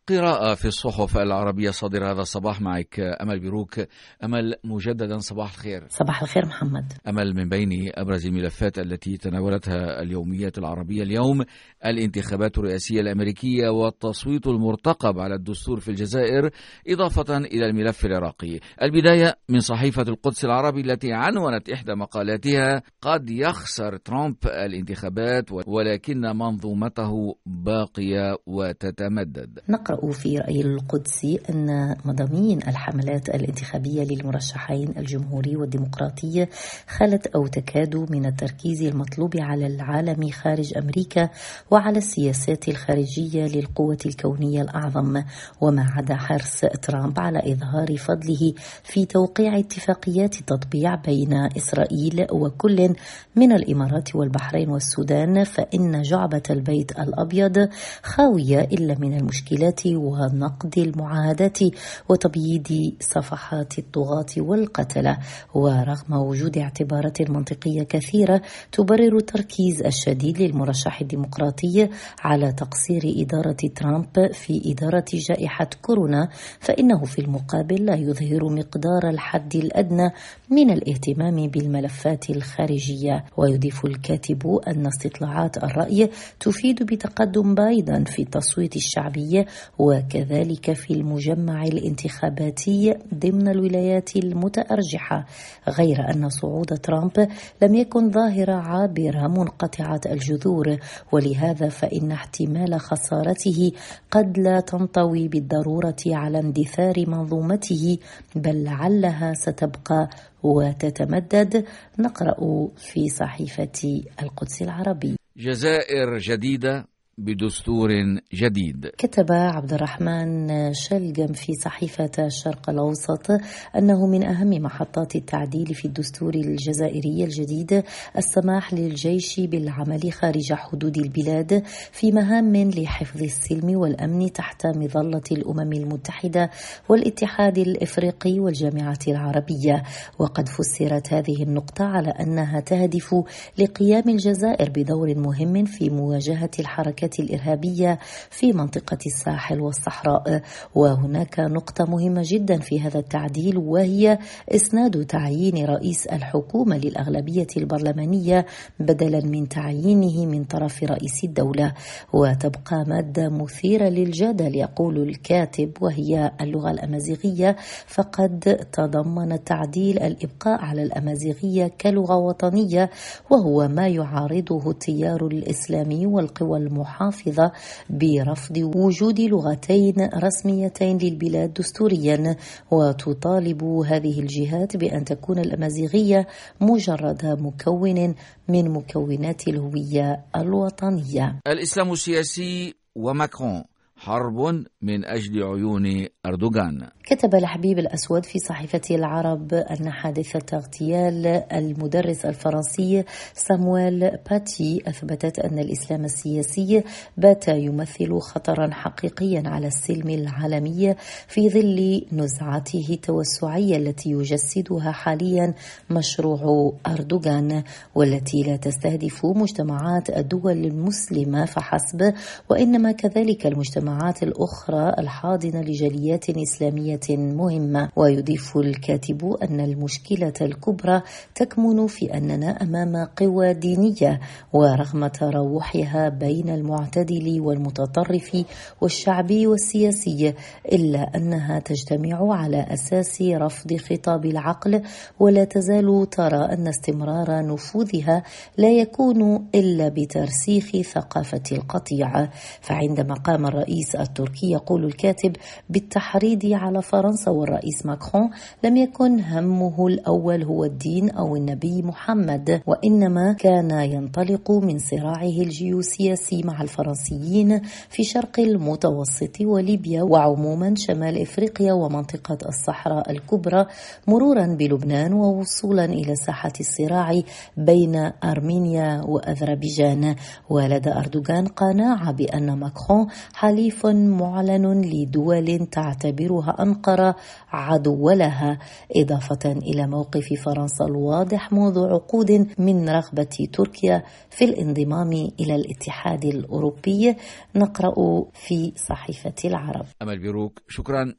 قراءة في الصحف العربية صادرة هذا الصباح. معك أمل بيروك. أمل، مجددا صباح الخير. صباح الخير محمد. أمل، من بين أبرز الملفات التي تناولتها اليوميات العربية اليوم الانتخابات الرئاسية الأمريكية والتصويت المرتقب على الدستور في الجزائر، إضافة إلى الملف العراقي. البداية من صحيفة القدس العربي التي عنونت إحدى مقالاتها: قد يخسر ترامب الانتخابات ولكن منظومته باقية وتتمدد. نقرأ في رأي القدسي أن مضامين الحملات الانتخابية للمرشحين الجمهوري والديمقراطي خلت أو تكاد من التركيز المطلوب على العالم خارج أمريكا وعلى السياسات الخارجية للقوة الكونية الأعظم، وما عدا حرص ترامب على إظهار فضله في توقيع اتفاقيات تطبيع بين إسرائيل وكل من الإمارات والبحرين والسودان، فإن جعبة البيت الأبيض خاوية إلا من المشكلات ونقد المعاهدات وتبييض صفحات الطغاة والقتلة. ورغم وجود اعتبارات منطقية كثيرة تبرر التركيز الشديد للمرشح الديمقراطي على تقصير إدارة ترامب في إدارة جائحة كورونا، فإنه في المقابل لا يظهر مقدار الحد الأدنى من الاهتمام بالملفات الخارجية. ويضيف الكاتب أن استطلاعات الرأي تفيد بتقدم بايدن في التصويت الشعبي وكذلك في المجمع الانتخاباتي ضمن الولايات المتأرجحة، غير أن صعود ترامب لم يكن ظاهرة عابرة منقطعة الجذور، ولهذا فإن احتمال خسارته قد لا تنطوي بالضرورة على اندثار منظومته، بل لعلها ستبقى وتتمدد. نقرأ في صحيفة القدس العربي: جزائر جديدة بدستور جديد. كتب عبد الرحمن شلقم في صحيفة الشرق الأوسط أنه من أهم محطات التعديل في الدستور الجزائري الجديد السماح للجيش بالعمل خارج حدود البلاد في مهام لحفظ السلم والأمن تحت مظلة الأمم المتحدة والاتحاد الإفريقي والجامعة العربية. وقد فسرت هذه النقطة على أنها تهدف لقيام الجزائر بدور مهم في مواجهة الحركة الإرهابية في منطقة الساحل والصحراء. وهناك نقطة مهمة جدا في هذا التعديل، وهي إسناد تعيين رئيس الحكومة للأغلبية البرلمانية بدلا من تعيينه من طرف رئيس الدولة. وتبقى مادة مثيرة للجدل، يقول الكاتب، وهي اللغة الأمازيغية، فقد تضمن التعديل الإبقاء على الأمازيغية كلغة وطنية، وهو ما يعارضه التيار الإسلامي والقوى المحافظة برفض وجود لغتين رسميتين للبلاد دستوريا. وتطالب هذه الجهات بأن تكون الأمازيغية مجرد مكون من مكونات الهوية الوطنية. الإسلام السياسي وماكرون: حرب من أجل عيون أردوغان. كتب الحبيب الأسود في صحيفة العرب أن حادثة اغتيال المدرس الفرنسي سامويل باتي أثبتت أن الإسلام السياسي بات يمثل خطرا حقيقيا على السلم العالمي في ظل نزعته التوسعية التي يجسدها حاليا مشروع أردوغان، والتي لا تستهدف مجتمعات الدول المسلمة فحسب، وإنما كذلك المجتمعات الأخرى الحاضنة لجاليات إسلامية مهمة. ويضيف الكاتب أن المشكلة الكبرى تكمن في أننا أمام قوى دينية، ورغم تراوحها بين المعتدل والمتطرف والشعبي والسياسي، إلا أنها تجتمع على أساس رفض خطاب العقل، ولا تزال ترى أن استمرار نفوذها لا يكون إلا بترسيخ ثقافة القطيع. فعندما قام الرئيس التركي، يقول الكاتب، بالتحريض على فرنسا والرئيس ماكرون، لم يكن همه الأول هو الدين أو النبي محمد، وإنما كان ينطلق من صراعه الجيوسياسي مع الفرنسيين في شرق المتوسط وليبيا وعموما شمال إفريقيا ومنطقة الصحراء الكبرى، مرورا بلبنان ووصولا إلى ساحة الصراع بين أرمينيا وأذربيجان. ولدى أردوغان قناعة بأن ماكرون حليف معلن لدول تعتبرها أنقذ أنقرة عدو لها، إضافة إلى موقف فرنسا الواضح منذ عقود من رغبة تركيا في الانضمام إلى الاتحاد الأوروبي. نقرأ في صحيفة العرب. أمل بيروك، شكرا.